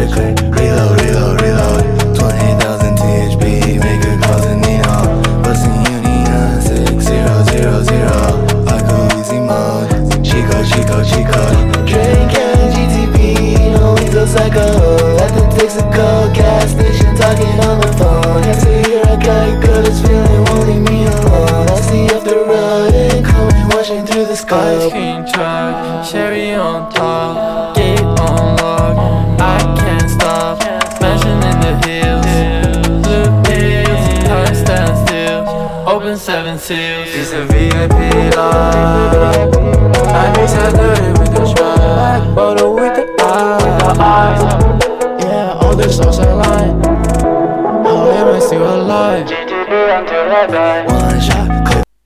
it clear. Reload, reload, reload. 20,000 THB, make it cause a neon. Bustin' union, 6000. I go easy mode. Chico, Chico, Chico. Drinking GTP, no lethal psycho. At the Texaco gas station, talking on the phone. I see here I got good, it's feeling won't leave me alone. I see off the road and coming, watching through the sky. Ice cream truck, cherry on top, gate on lock, I can't stop, smashing in the hills, blue pills, time stand still, open 7 seals. It's a VIP life, I be so dirty with the swag, bottle with the eyes, yeah, all the stars align, how am I still alive? One shot.